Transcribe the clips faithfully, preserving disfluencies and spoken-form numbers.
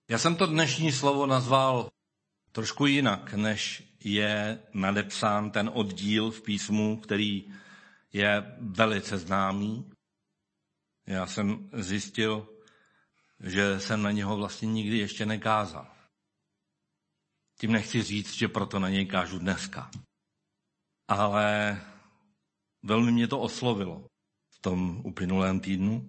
Já jsem to dnešní slovo nazval trošku jinak, než je nadepsán ten oddíl v písmu, který je velice známý. Já jsem zjistil, že jsem na něho vlastně nikdy ještě nekázal. Tím nechci říct, že proto na něj kážu dneska. Ale velmi mě to oslovilo v tom uplynulém týdnu.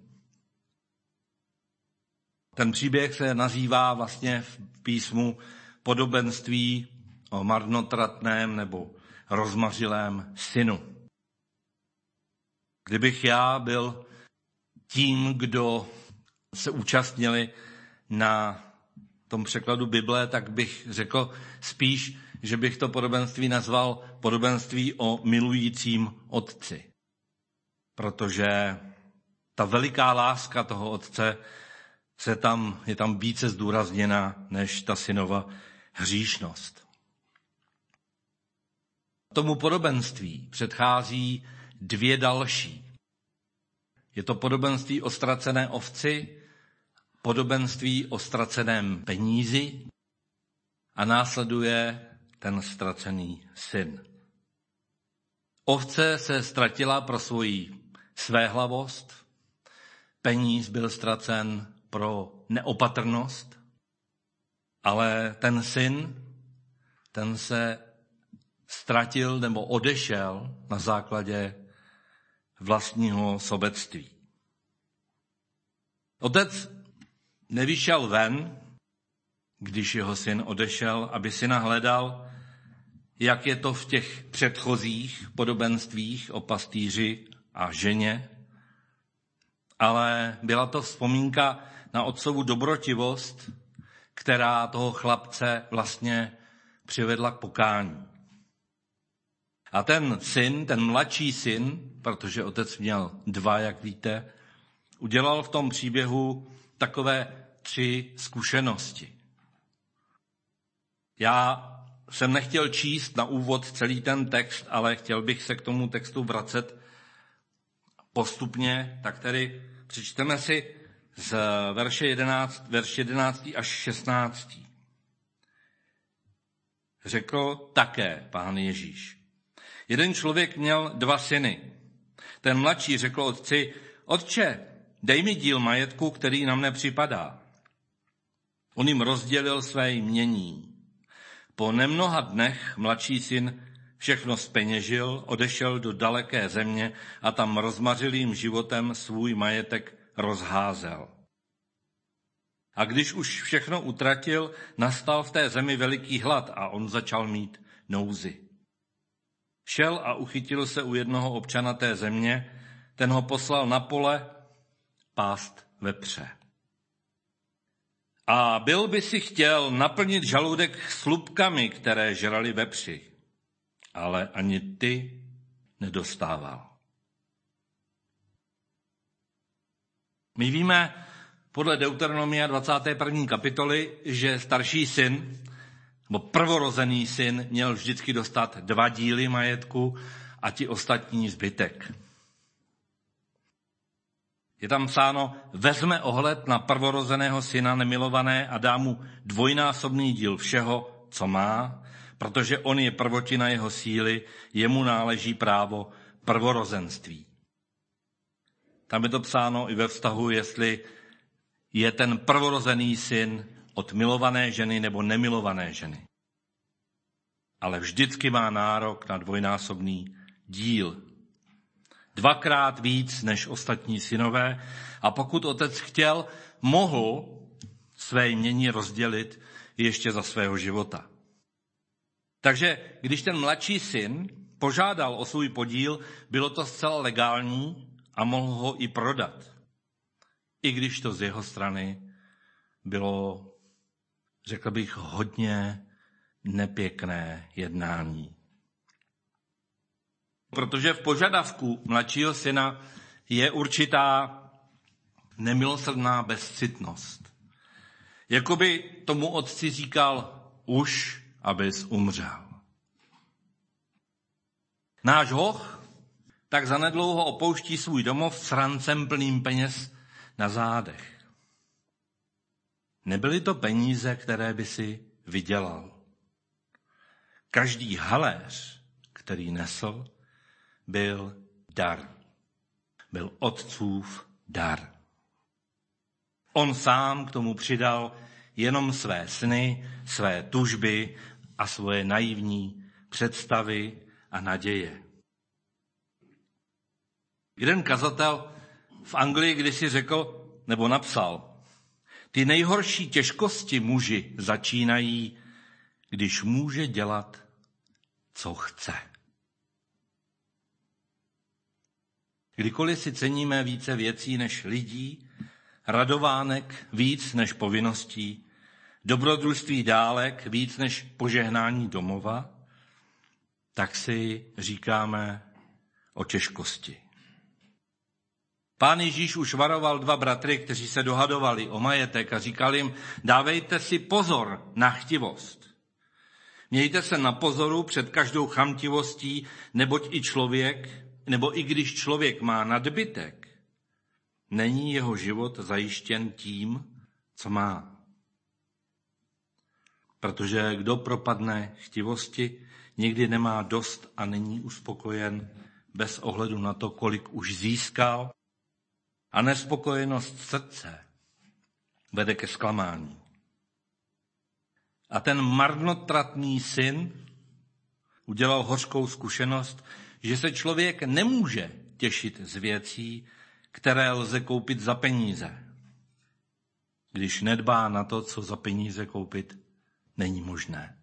Ten příběh se nazývá vlastně v písmu podobenství o marnotratném nebo rozmařilém synu. Kdybych já byl tím, kdo se účastnili na tom překladu Bible, tak bych řekl spíš, že bych to podobenství nazval podobenství o milujícím otci. Protože ta veliká láska toho otce se tam, je tam více zdůrazněna než ta synova hříšnost. Tomu podobenství předchází dvě další. Je to podobenství o ztracené ovci, podobenství o ztraceném penízi a následuje ten ztracený syn. Ovce se ztratila pro svoji svéhlavost, peníz byl ztracen pro neopatrnost, ale ten syn, ten se ztratil nebo odešel na základě vlastního sobectví. Otec nevyšel ven, když jeho syn odešel, aby syna hledal, jak je to v těch předchozích podobenstvích o pastýři a ženě, ale byla to vzpomínka na otcovu dobrotivost, která toho chlapce vlastně přivedla k pokání. A ten syn, ten mladší syn, protože otec měl dva, jak víte, udělal v tom příběhu takové tři zkušenosti. Já jsem nechtěl číst na úvod celý ten text, ale chtěl bych se k tomu textu vracet postupně, tak tedy přečteme si z verše jedenáct, verš jedenáctý až šestnáctý. Řekl také Pán Ježíš: jeden člověk měl dva syny. Ten mladší řekl otci: Otče, dej mi díl majetku, který na mne připadá. On jim rozdělil své jmění. Po nemnoha dnech mladší syn všechno zpeněžil, odešel do daleké země a tam rozmařilým životem svůj majetek rozházel. A když už všechno utratil, nastal v té zemi veliký hlad a on začal mít nouzi. Šel a uchytil se u jednoho občana té země, ten ho poslal na pole pást vepře. A byl by si chtěl naplnit žaludek slupkami, které žrali vepři, ale ani ty nedostával. My víme podle Deuteronomia dvacáté první kapitoly, že starší syn, nebo prvorozený syn, měl vždycky dostat dva díly majetku a ti ostatní zbytek. Je tam psáno: vezme ohled na prvorozeného syna nemilované a dá mu dvojnásobný díl všeho, co má, protože on je prvotina jeho síly, jemu náleží právo prvorozenství. Tam je to psáno i ve vztahu, jestli je ten prvorozený syn od milované ženy nebo nemilované ženy. Ale vždycky má nárok na dvojnásobný díl. Dvakrát víc než ostatní synové, a pokud otec chtěl, mohl své jmění rozdělit ještě za svého života. Takže když ten mladší syn požádal o svůj podíl, bylo to zcela legální a mohl ho i prodat. I když to z jeho strany bylo, řekl bych, hodně nepěkné jednání. Protože v požadavku mladšího syna je určitá nemilosrdná bezcitnost. Jakoby tomu otci říkal: už, abys umřel. Náš hoch tak zanedlouho opouští svůj domov s rancem plným peněz na zádech. Nebyly to peníze, které by si vydělal. Každý haléř, který nesl, byl dar. Byl otcův dar. On sám k tomu přidal jenom své sny, své tužby a svoje naivní představy a naděje. Jeden kazatel v Anglii kdysi řekl, nebo napsal, ty nejhorší těžkosti muži začínají, když může dělat, co chce. Kdykoliv si ceníme více věcí než lidí, radovánek víc než povinností, dobrodružství dálek víc než požehnání domova, tak si říkáme o těžkosti. Pán Ježíš už varoval dva bratry, kteří se dohadovali o majetek a říkal jim, dávejte si pozor na chtivost. Mějte se na pozoru před každou chamtivostí, neboť i člověk, nebo i když člověk má nadbytek, není jeho život zajištěn tím, co má. Protože kdo propadne chtivosti, nikdy nemá dost a není uspokojen bez ohledu na to, kolik už získal, a nespokojenost srdce vede ke zklamání. A ten marnotratný syn udělal hořkou zkušenost, že se člověk nemůže těšit z věcí, které lze koupit za peníze, když nedbá na to, co za peníze koupit není možné.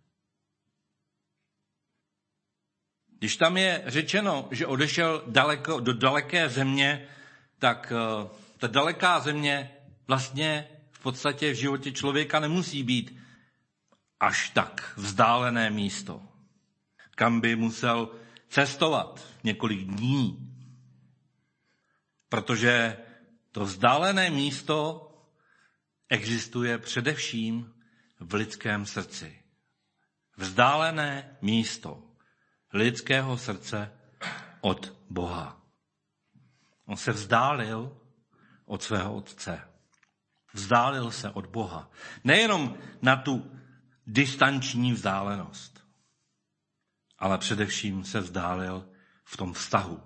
Když tam je řečeno, že odešel daleko, do daleké země, tak ta daleká země vlastně v podstatě v životě člověka nemusí být až tak vzdálené místo, kam by musel cestovat několik dní. Protože to vzdálené místo existuje především v lidském srdci. Vzdálené místo lidského srdce od Boha. On se vzdálil od svého otce. Vzdálil se od Boha. Nejenom na tu distanční vzdálenost, ale především se vzdálil v tom vztahu.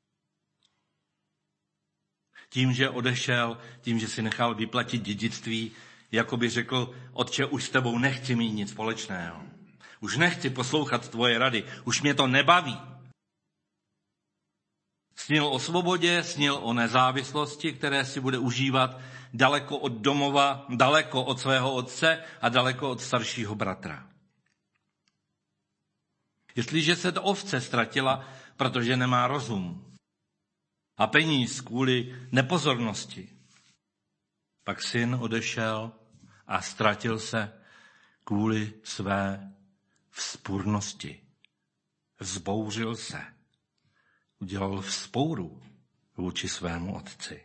Tím, že odešel, tím, že si nechal vyplatit dědictví, jako by řekl, otče, už s tebou nechci mít nic společného. Už nechci poslouchat tvoje rady, už mě to nebaví. Snil o svobodě, snil o nezávislosti, které si bude užívat daleko od domova, daleko od svého otce a daleko od staršího bratra. Jestliže se to ovce ztratila, protože nemá rozum a peníz kvůli nepozornosti, pak syn odešel a ztratil se kvůli své vzpůrnosti. Vzbouřil se. Udělal vzpouru vůči svému otci.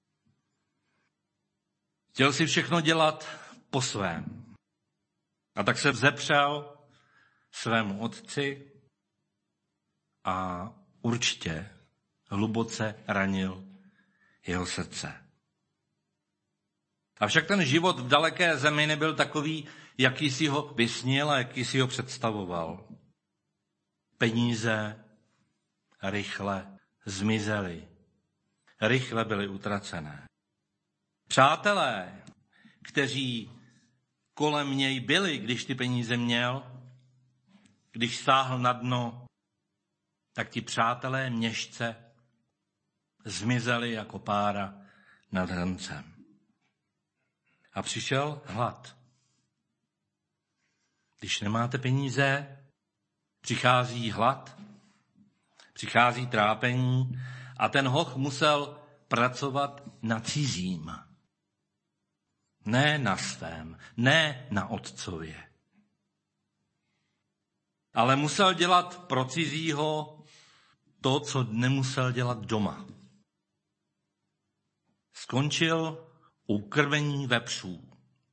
Chtěl si všechno dělat po svém. A tak se vzepřel svému otci a určitě hluboce ranil jeho srdce. Avšak ten život v daleké zemi nebyl takový, jaký si ho vysnil a jaký si ho představoval. Peníze rychle zmizely. Rychle byly utracené. Přátelé, kteří kolem něj byli, když ty peníze měl, když sáhl na dno, tak ti přátelé měšce zmizeli jako pára nad hrncem. A přišel hlad. Když nemáte peníze, přichází hlad, přichází trápení a ten hoch musel pracovat na cizím. Ne na svém, ne na otcově. Ale musel dělat pro cizího to, co nemusel dělat doma. Skončil u krvení vepřů.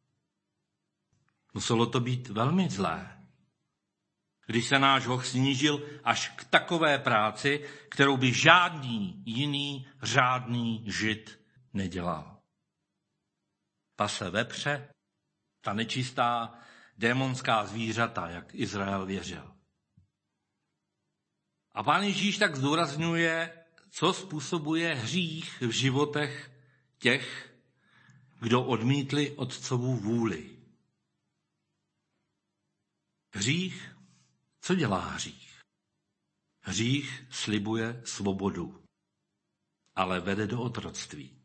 Muselo to být velmi zlé, když se náš hoch snížil až k takové práci, kterou by žádný jiný řádný žid nedělal. Pase vepře ta nečistá démonská zvířata, jak Izrael věřil. A Pán Ježíš tak zdůrazňuje, co způsobuje hřích v životech těch, kdo odmítli Otcovu vůli. Hřích, co dělá hřích? Hřích slibuje svobodu, ale vede do otroctví.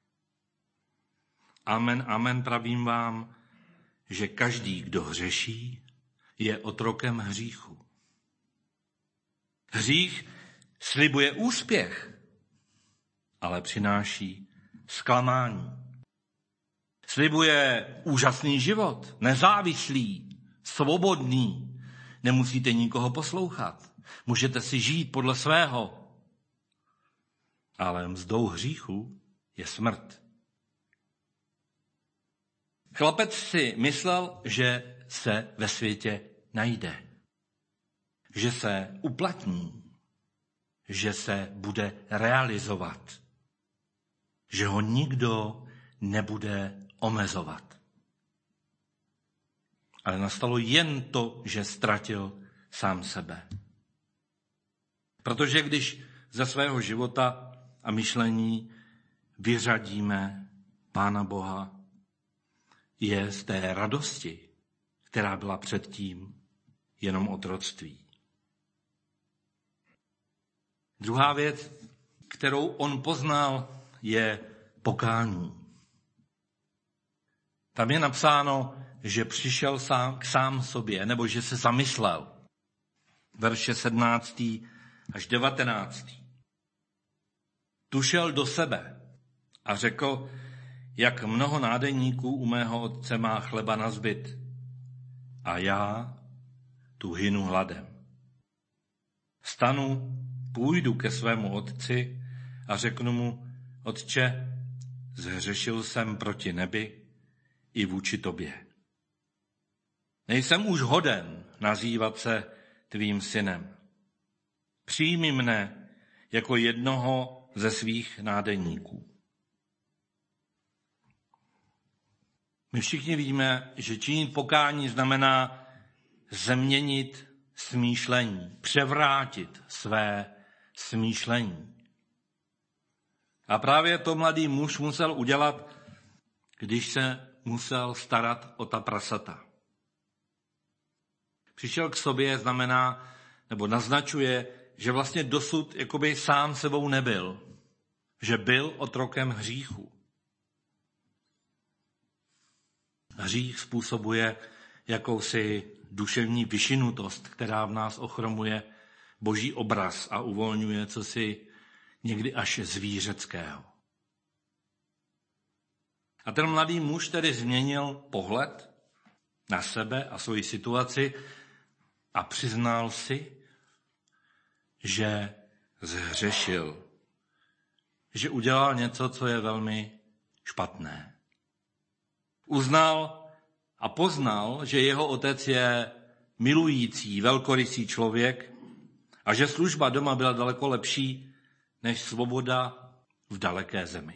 Amen, amen, pravím vám, že každý, kdo hřeší, je otrokem hříchu. Hřích slibuje úspěch, ale přináší zklamání. Slibuje úžasný život, nezávislý, svobodný. Nemusíte nikoho poslouchat. Můžete si žít podle svého. Ale mzdou hříchu je smrt. Chlapec si myslel, že se ve světě najde. Že se uplatní. Že se bude realizovat. Že ho nikdo nebude omezovat. Ale nastalo jen to, že ztratil sám sebe. Protože když ze svého života a myšlení vyřadíme Pána Boha, je z té radosti, která byla předtím, jenom otroctví. Druhá věc, kterou on poznal, je pokání. Tam je napsáno, že přišel sám k sám sobě, nebo že se zamyslel. Verše sedmnáctý až devatenáctý. Tu šel do sebe a řekl, jak mnoho nádeníků u mého otce má chleba na zbyt. A já tu hynu hladem. Vstanu, půjdu ke svému otci a řeknu mu, otče, zhřešil jsem proti nebi i vůči tobě. Nejsem už hoden nazývat se tvým synem. Přijmi mne jako jednoho ze svých nádeníků. My všichni víme, že činit pokání znamená změnit smýšlení, převrátit své smýšlení. A právě to mladý muž musel udělat, když se musel starat o ta prasata. Přišel k sobě znamená, nebo naznačuje, že vlastně dosud jakoby sám sebou nebyl, že byl otrokem hříchu. Hřích způsobuje jakousi duševní vyšinutost, která v nás ochromuje boží obraz a uvolňuje cosi někdy až zvířeckého. A ten mladý muž tedy změnil pohled na sebe a svoji situaci a přiznal si, že zhřešil, že udělal něco, co je velmi špatné. Uznal a poznal, že jeho otec je milující, velkorysý člověk a že služba doma byla daleko lepší než svoboda v daleké zemi.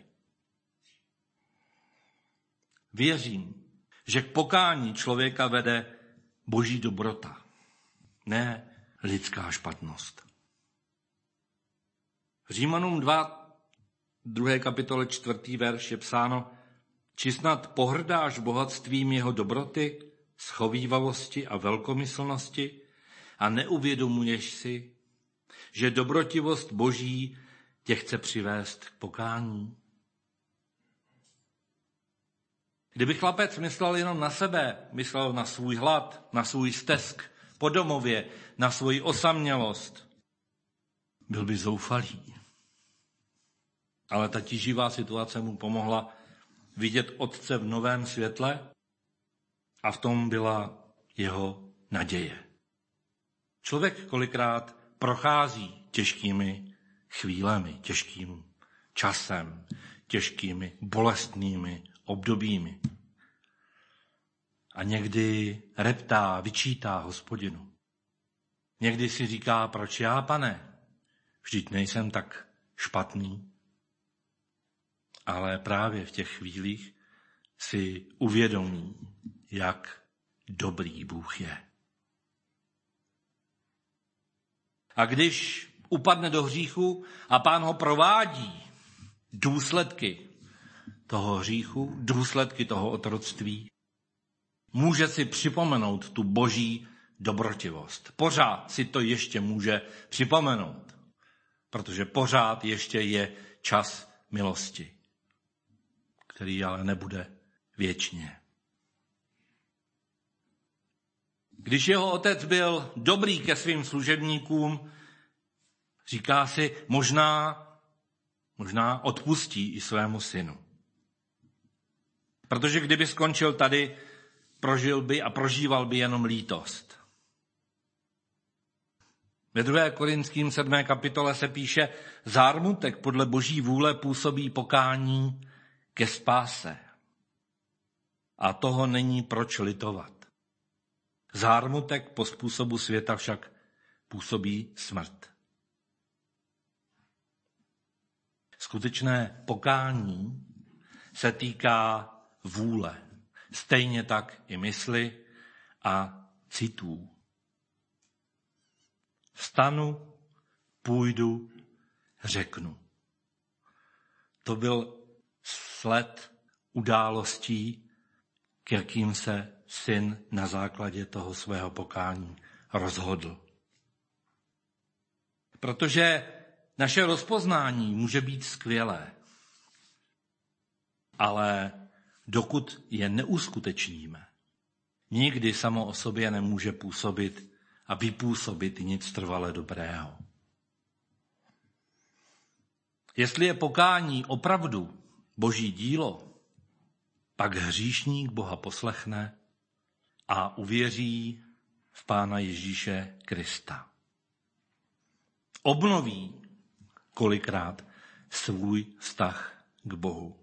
Věřím, že k pokání člověka vede boží dobrota, ne lidská špatnost. Římanům dva, druhé kapitole, čtvrtý verš je psáno, či snad pohrdáš bohatstvím jeho dobroty, schovívavosti a velkomyslnosti a neuvědomuješ si, že dobrotivost boží tě chce přivést k pokání? Kdyby chlapec myslel jenom na sebe, myslel na svůj hlad, na svůj stesk po domově, na svoji osamělost, byl by zoufalý. Ale ta tíživá situace mu pomohla vidět otce v novém světle a v tom byla jeho naděje. Člověk kolikrát prochází těžkými chvílemi, těžkým časem, těžkými bolestnými obdobími. A někdy reptá, vyčítá Hospodinu. Někdy si říká, proč já, Pane? Vždyť nejsem tak špatný. Ale právě v těch chvílích si uvědomí, jak dobrý Bůh je. A když upadne do hříchu a Pán ho provádí, důsledky toho hříchu, důsledky toho otroctví, může si připomenout tu boží dobrotivost. Pořád si to ještě může připomenout, protože pořád ještě je čas milosti, který ale nebude věčně. Když jeho otec byl dobrý ke svým služebníkům, říká si, možná, možná odpustí i svému synu. Protože kdyby skončil tady, prožil by a prožíval by jenom lítost. Ve druhé Korinským sedmé kapitole se píše, zármutek podle boží vůle působí pokání ke spáse. A toho není proč litovat. Zármutek po způsobu světa však působí smrt. Skutečné pokání se týká vůle, stejně tak i mysli a citů. Vstanu, půjdu, řeknu. To byl sled událostí, k jakým se syn na základě toho svého pokání rozhodl. Protože naše rozpoznání může být skvělé, ale dokud je neuskutečníme, nikdy samo o sobě nemůže působit a vypůsobit nic trvale dobrého. Jestli je pokání opravdu boží dílo, pak hříšník Boha poslechne a uvěří v Pána Ježíše Krista. Obnoví kolikrát svůj vztah k Bohu.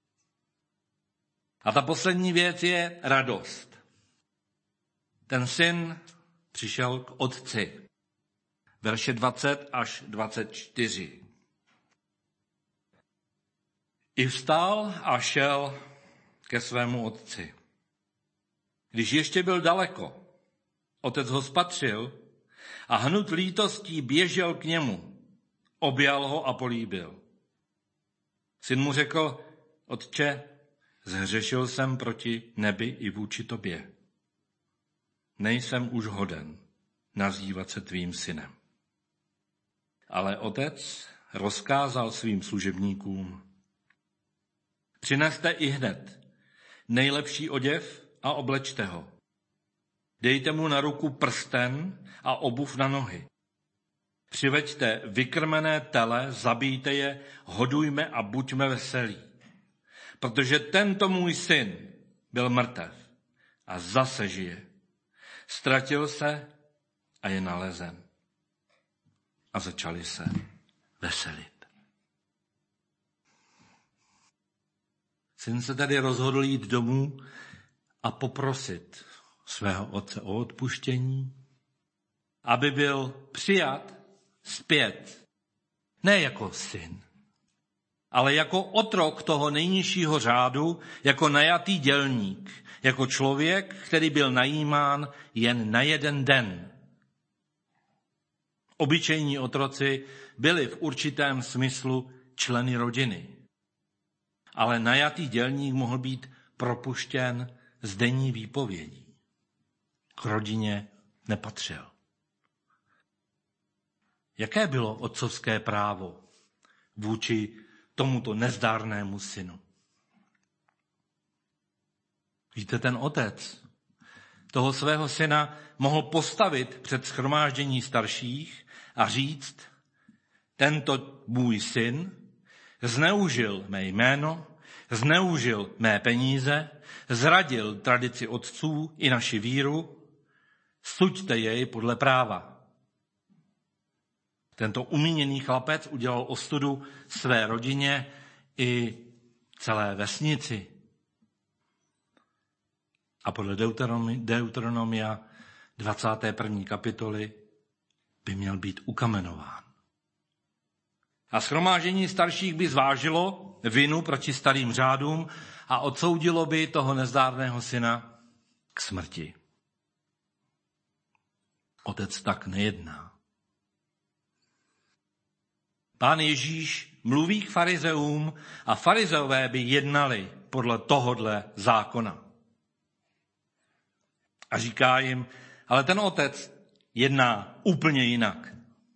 A ta poslední věc je radost. Ten syn přišel k otci. Verše dvacet až dvacet čtyři. I vstal a šel ke svému otci. Když ještě byl daleko, otec ho spatřil a hnut lítostí běžel k němu, objal ho a políbil. Syn mu řekl, otče, zhřešil jsem proti nebi i vůči tobě. Nejsem už hoden nazývat se tvým synem. Ale otec rozkázal svým služebníkům, přineste i hned nejlepší oděv a oblečte ho. Dejte mu na ruku prsten a obuv na nohy. Přiveďte vykrmené tele, zabijte je, hodujme a buďme veselí. Protože tento můj syn byl mrtev a zase žije. Ztratil se a je nalezen. A začali se veselit. Syn se tedy rozhodl jít domů a poprosit svého otce o odpuštění, aby byl přijat zpět, ne jako syn, ale jako otrok toho nejnižšího řádu, jako najatý dělník, jako člověk, který byl najímán jen na jeden den. Obyčejní otroci byli v určitém smyslu členy rodiny, ale najatý dělník mohl být propuštěn z denní výpovědí. K rodině nepatřil. Jaké bylo otcovské právo vůči tomuto nezdárnému synu? Víte, ten otec toho svého syna mohl postavit před shromáždění starších a říct, tento můj syn zneužil mé jméno, zneužil mé peníze, zradil tradici otců i naši víru, suďte jej podle práva. Tento umíněný chlapec udělal ostudu své rodině i celé vesnici. A podle Deuteronomia dvacáté první kapitoly by měl být ukamenován. A shromáždění starších by zvážilo vinu proti starým řádům a odsoudilo by toho nezdárného syna k smrti. Otec tak nejedná. Pán Ježíš mluví k farizeům a farizeové by jednali podle tohodle zákona. A říká jim, ale ten otec jedná úplně jinak.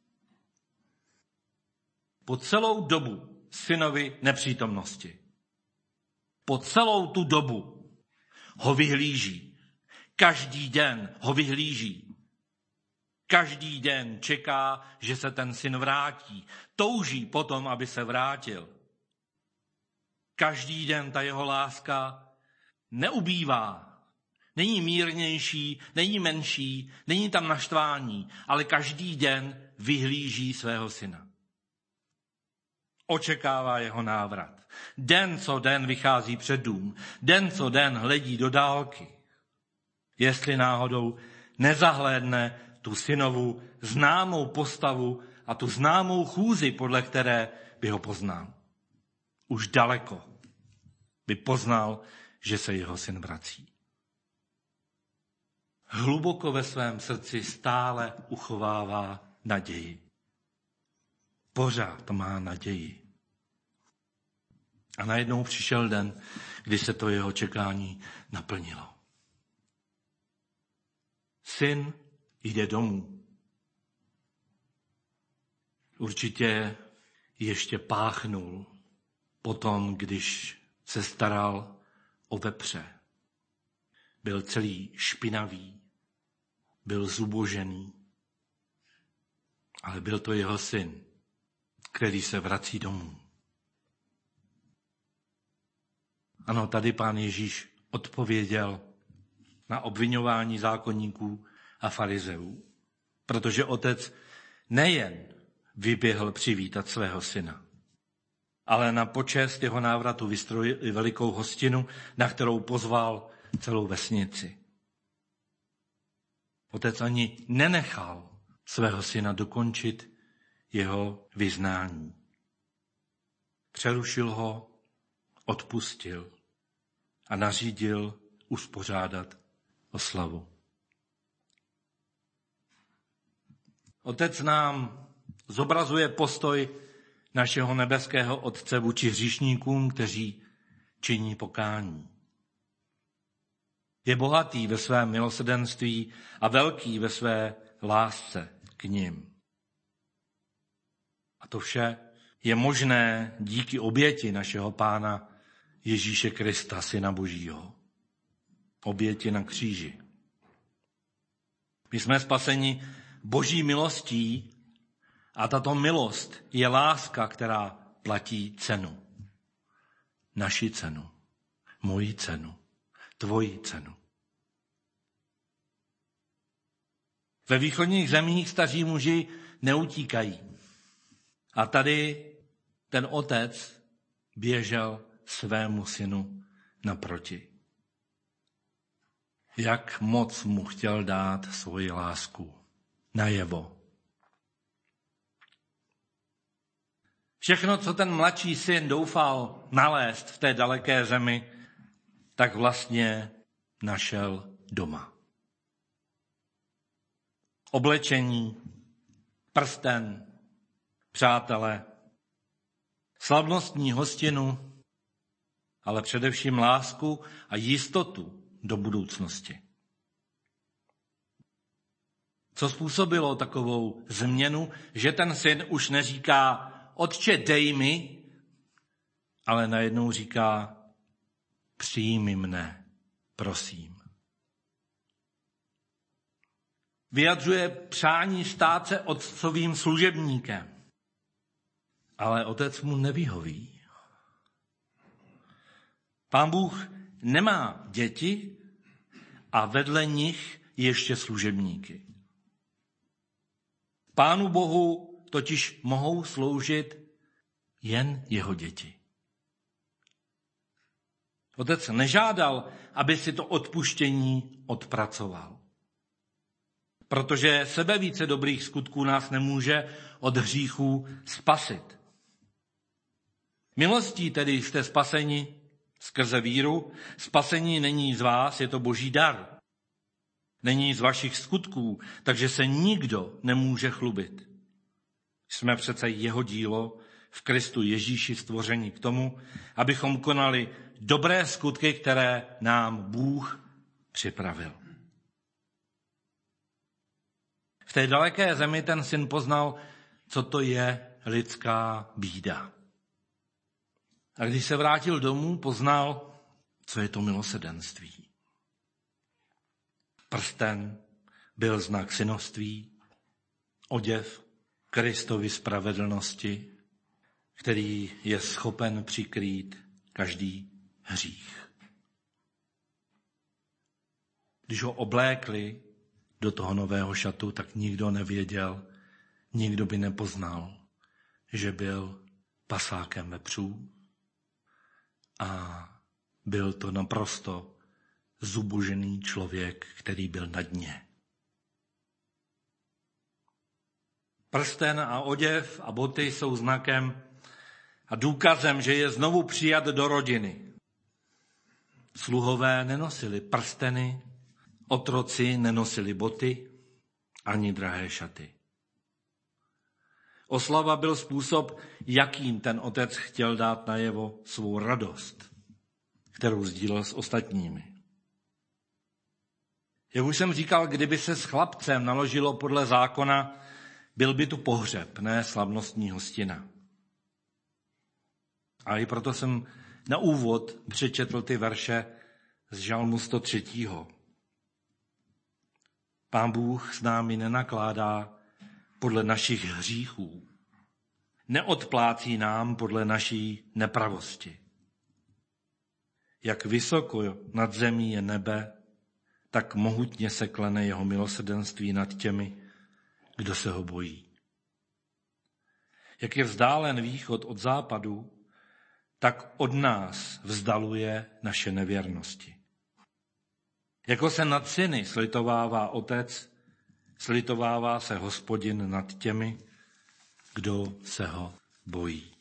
Po celou dobu synovy nepřítomnosti, po celou tu dobu ho vyhlíží. Každý den ho vyhlíží. Každý den čeká, že se ten syn vrátí. Touží potom, aby se vrátil. Každý den ta jeho láska neubývá. Není mírnější, není menší, není tam naštvání, ale každý den vyhlíží svého syna. Očekává jeho návrat. Den co den vychází před dům. Den co den hledí do dálky. Jestli náhodou nezahlédne tu synovu známou postavu a tu známou chůzi, podle které by ho poznal. Už daleko by poznal, že se jeho syn vrací. Hluboko ve svém srdci stále uchovává naději. Pořád má naději. A najednou přišel den, kdy se to jeho čekání naplnilo. Syn jde domů. Určitě ještě páchnul potom, když se staral o vepře. Byl celý špinavý, byl zubožený, ale byl to jeho syn, který se vrací domů. Ano, tady pán Ježíš odpověděl na obviňování zákonníků a farizeů, protože otec nejen vyběhl přivítat svého syna, ale na počest jeho návratu vystrojil i velikou hostinu, na kterou pozval celou vesnici. Otec ani nenechal svého syna dokončit jeho vyznání. Přerušil ho, odpustil a nařídil uspořádat oslavu. Otec nám zobrazuje postoj našeho nebeského Otce vůči hříšníkům, kteří činí pokání. Je bohatý ve svém milosrdenství a velký ve své lásce k nim. A to vše je možné díky oběti našeho Pána Ježíše Krista, Syna Božího. Oběti na kříži. My jsme spaseni Boží milostí a tato milost je láska, která platí cenu. Naši cenu, moji cenu, tvoji cenu. Ve východních zemích staří muži neutíkají. A tady ten otec běžel svému synu naproti. Jak moc mu chtěl dát svoji lásku najevo. Všechno, co ten mladší syn doufal nalézt v té daleké zemi, tak vlastně našel doma. Oblečení, prsten, přátelé, slavnostní hostinu, ale především lásku a jistotu do budoucnosti. Co způsobilo takovou změnu, že ten syn už neříká Otče, dej mi, ale najednou říká přijmi mne, prosím. Vyjadřuje přání stát se otcovým služebníkem, ale otec mu nevyhoví. Pán Bůh nemá děti a vedle nich ještě služebníky. Pánu Bohu totiž mohou sloužit jen jeho děti. Otec nežádal, aby si to odpuštění odpracoval. Protože sebevíce dobrých skutků nás nemůže od hříchů spasit. Milostí tedy jste spaseni skrze víru. Spasení není z vás, je to Boží dar. není z vašich skutků, takže se nikdo nemůže chlubit. Jsme přece jeho dílo v Kristu Ježíši stvoření k tomu, abychom konali dobré skutky, které nám Bůh připravil. V té daleké zemi ten syn poznal, co to je lidská bída. A když se vrátil domů, poznal, co je to milosrdenství. Prsten byl znak synovství, oděv Kristovy spravedlnosti, který je schopen přikrýt každý hřích. Když ho oblékli do toho nového šatu, tak nikdo nevěděl, nikdo by nepoznal, že byl pasákem vepřů a byl to naprosto zubožený člověk, který byl na dně. Prsten a oděv a boty jsou znakem a důkazem, že je znovu přijat do rodiny. Sluhové nenosili prsteny, otroci nenosili boty ani drahé šaty. Oslava byl způsob, jakým ten otec chtěl dát najevo svou radost, kterou sdílel s ostatními. Jak už jsem říkal, kdyby se s chlapcem naložilo podle zákona, byl by tu pohřeb, ne slavnostní hostina. A i proto jsem na úvod přečetl ty verše z Žalmu sto tři. Pán Bůh s námi nenakládá podle našich hříchů. Neodplácí nám podle naší nepravosti. Jak vysoko nad zemí je nebe, tak mohutně se klene jeho milosrdenství nad těmi, kdo se ho bojí. Jak je vzdálen východ od západu, tak od nás vzdaluje naše nevěrnosti. Jako se nad syny slitovává otec, slitovává se Hospodin nad těmi, kdo se ho bojí.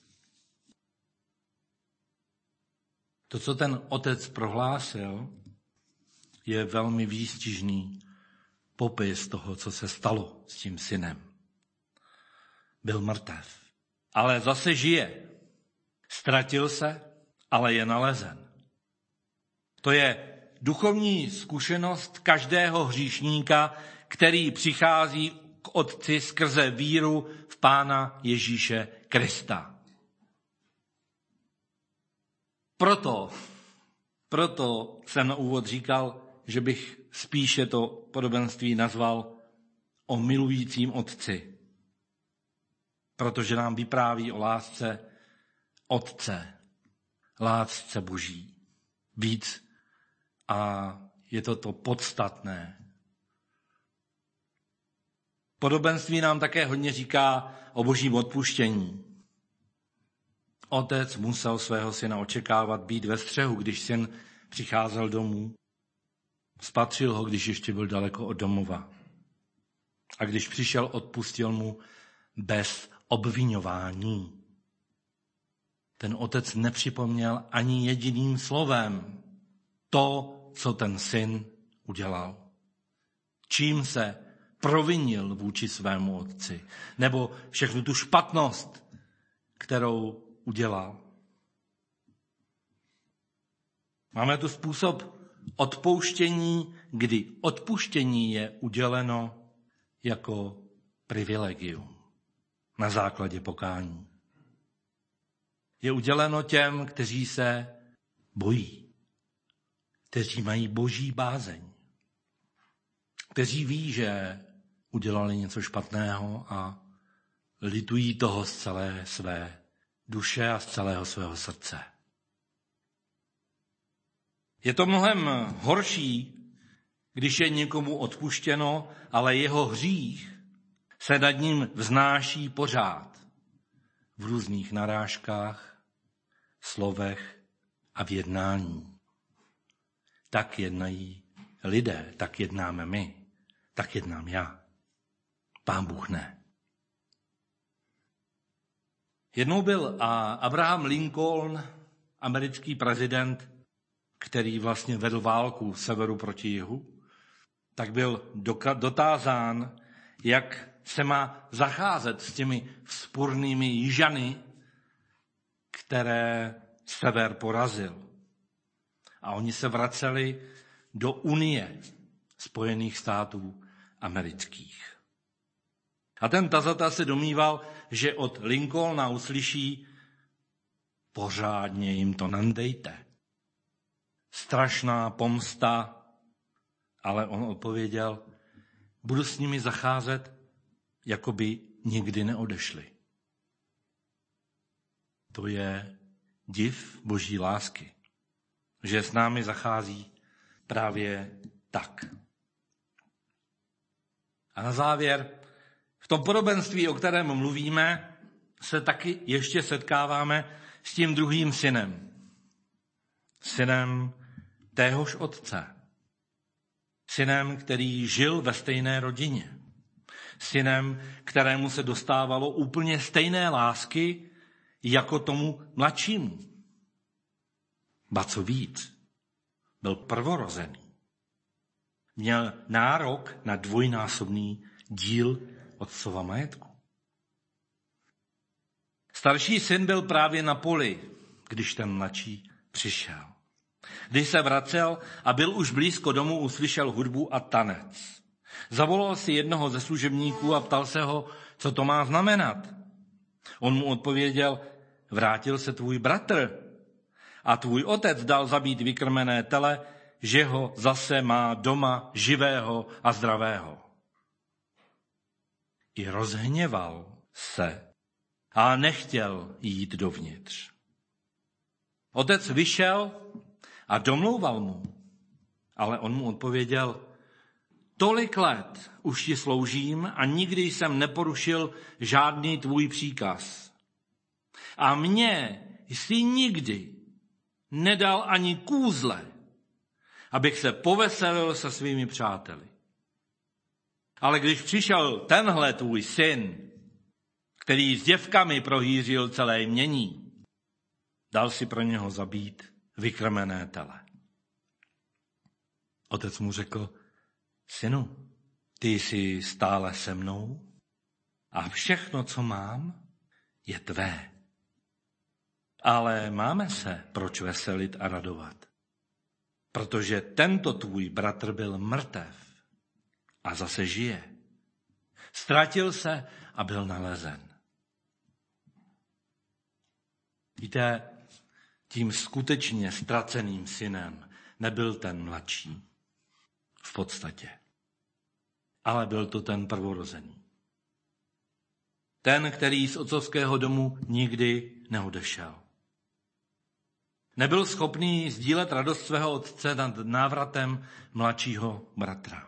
To, co ten otec prohlásil, je velmi výstižný popis toho, co se stalo s tím synem. Byl mrtev, ale zase žije. Ztratil se, ale je nalezen. To je duchovní zkušenost každého hříšníka, který přichází k Otci skrze víru v Pána Ježíše Krista. Proto, proto jsem na úvod říkal, že bych spíše to podobenství nazval o milujícím Otci, protože nám vypráví o lásce Otce, lásce Boží. Víc a je to to podstatné. Podobenství nám také hodně říká o Božím odpuštění. Otec musel svého syna očekávat, být ve střehu, když syn přicházel domů. Spatřil ho, když ještě byl daleko od domova. A když přišel, odpustil mu bez obviňování. Ten otec nepřipomněl ani jediným slovem to, co ten syn udělal. Čím se provinil vůči svému otci, nebo všechnu tu špatnost, kterou udělal. Máme tu způsob odpouštění, kdy odpuštění je uděleno jako privilegium na základě pokání. Je uděleno těm, kteří se bojí, kteří mají boží bázeň, kteří ví, že udělali něco špatného a litují toho z celé své duše a z celého svého srdce. Je to mnohem horší, když je někomu odpuštěno, ale jeho hřích se nad ním vznáší pořád v různých narážkách, slovech a v jednání. Tak jednají lidé, tak jednáme my, tak jednám já. Pán Bůh ne. Jednou byl Abraham Lincoln, americký prezident, který vlastně vedl válku severu proti jihu. tak byl dotázán, jak se má zacházet s těmi vzpurnými jižany, které sever porazil. A oni se vraceli do Unie Spojených států amerických. A ten tazatel se domníval, že od Lincolna uslyší: pořádně jim to nandejte. Strašná pomsta. Ale on odpověděl: budu s nimi zacházet, jako by nikdy neodešli. To je div Boží lásky, že s námi zachází právě tak. A na závěr, v tom podobenství, o kterém mluvíme, se taky ještě setkáváme s tím druhým synem. Synem téhož otce. Synem, který žil ve stejné rodině. Synem, kterému se dostávalo úplně stejné lásky jako tomu mladšímu. Ba co víc, byl prvorozený. Měl nárok na dvojnásobný díl otcova majetku. Starší syn byl právě na poli, když ten mladší přišel. Když se vracel a byl už blízko domu, uslyšel hudbu a tanec. Zavolal si jednoho ze služebníků a ptal se ho, co to má znamenat. On mu odpověděl: vrátil se tvůj bratr a tvůj otec dal zabít vykrmené tele, že ho zase má doma živého a zdravého. I rozhněval se a nechtěl jít dovnitř. Otec vyšel a domlouval mu, ale on mu odpověděl: tolik let už ti sloužím a nikdy jsem neporušil žádný tvůj příkaz. A mě jsi nikdy nedal ani kůzle, abych se poveselil se svými přáteli. Ale když přišel tenhle tvůj syn, který s děvkami prohýřil celé jmění, dal si pro něho zabít vykrmené tele. Otec mu řekl: synu, ty jsi stále se mnou a všechno, co mám, je tvé. Ale máme se proč veselit a radovat, protože tento tvůj bratr byl mrtev a zase žije. Ztratil se a byl nalezen. Víte, tím skutečně ztraceným synem nebyl ten mladší v podstatě, ale byl to ten prvorozený. Ten, který z otcovského domu nikdy neodešel. Nebyl schopný sdílet radost svého otce nad návratem mladšího bratra.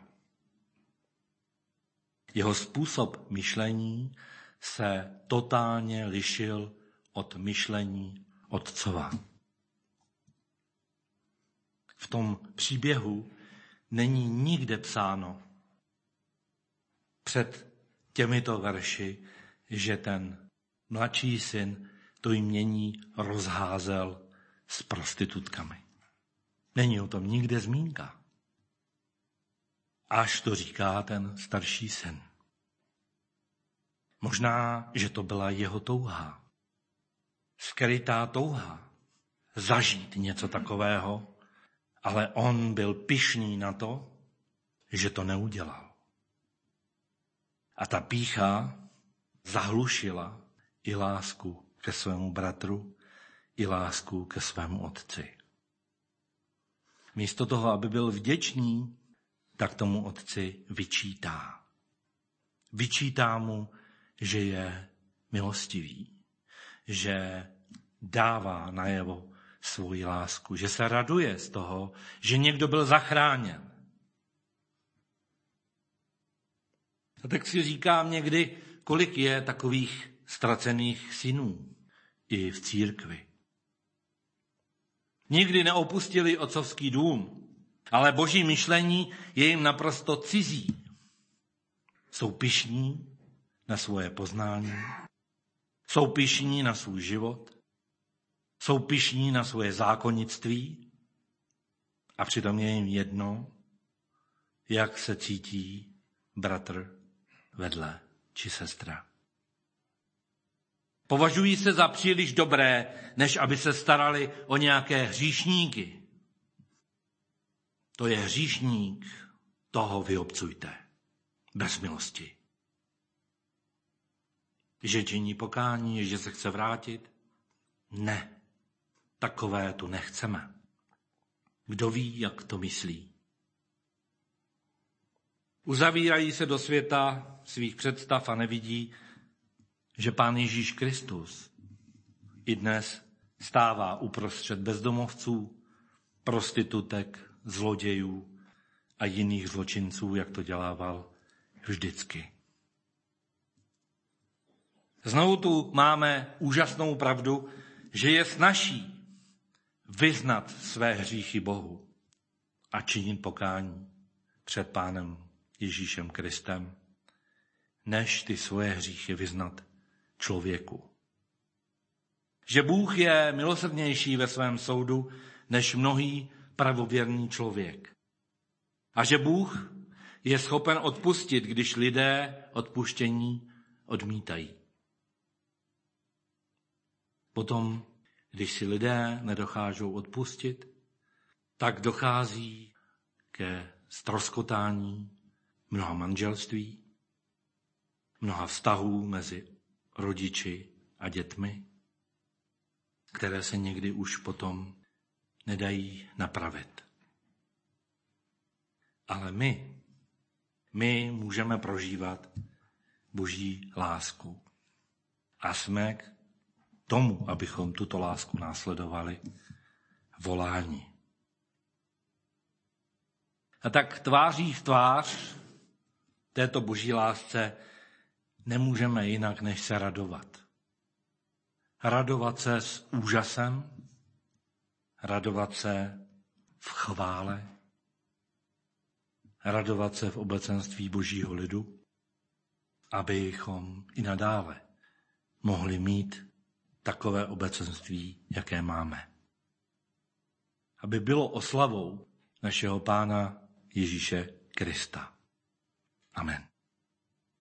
Jeho způsob myšlení se totálně lišil od myšlení otcova. V tom příběhu není nikde psáno před těmito verši, že ten mladší syn to jmění rozházel s prostitutkami. Není o tom nikde zmínka. Až to říká ten starší syn. Možná, že to byla jeho touha. Skrytá touha zažít něco takového, ale on byl pyšný na to, že to neudělal. A ta pýcha zahlušila i lásku ke svému bratru, i lásku ke svému otci. Místo toho, aby byl vděčný, tak tomu otci vyčítá. Vyčítá mu, že je milostivý, že dává najevo svoji lásku, že se raduje z toho, že někdo byl zachráněn. A tak si říkám někdy, kolik je takových ztracených synů i v církvi. Nikdy neopustili otcovský dům, ale boží myšlení je jim naprosto cizí. Jsou pyšní na svoje poznání, jsou pyšní na svůj život, jsou pyšní na svoje zákonnictví a přitom je jim jedno, jak se cítí bratr vedle či sestra. Považují se za příliš dobré, než aby se starali o nějaké hříšníky. To je hříšník, toho vyobcujte. Bez milosti. Že činí pokání, že se chce vrátit? Ne, takové tu nechceme. Kdo ví, jak to myslí? Uzavírají se do světa svých představ a nevidí, že Pán Ježíš Kristus i dnes stává uprostřed bezdomovců, prostitutek, zlodějů a jiných zločinců, jak to dělával vždycky. Znovu tu máme úžasnou pravdu, že je snazší vyznat své hříchy Bohu a činit pokání před Pánem Ježíšem Kristem, než ty svoje hříchy vyznat člověku. Že Bůh je milosrdnější ve svém soudu než mnohý pravověrný člověk. A že Bůh je schopen odpustit, když lidé odpuštění odmítají. Potom, když si lidé nedokážou odpustit, tak dochází ke ztroskotání mnoha manželství, mnoha vztahů mezi rodiči a dětmi, které se někdy už potom nedají napravit. Ale my, my můžeme prožívat Boží lásku. A jsme k tomu, abychom tuto lásku následovali, voláni. A tak tváří v tvář této Boží lásce nemůžeme jinak, než se radovat. Radovat se s úžasem, radovat se v chvále, radovat se v obecenství Božího lidu, abychom i nadále mohli mít takové obecenství, jaké máme. Aby bylo oslavou našeho Pána Ježíše Krista. Amen.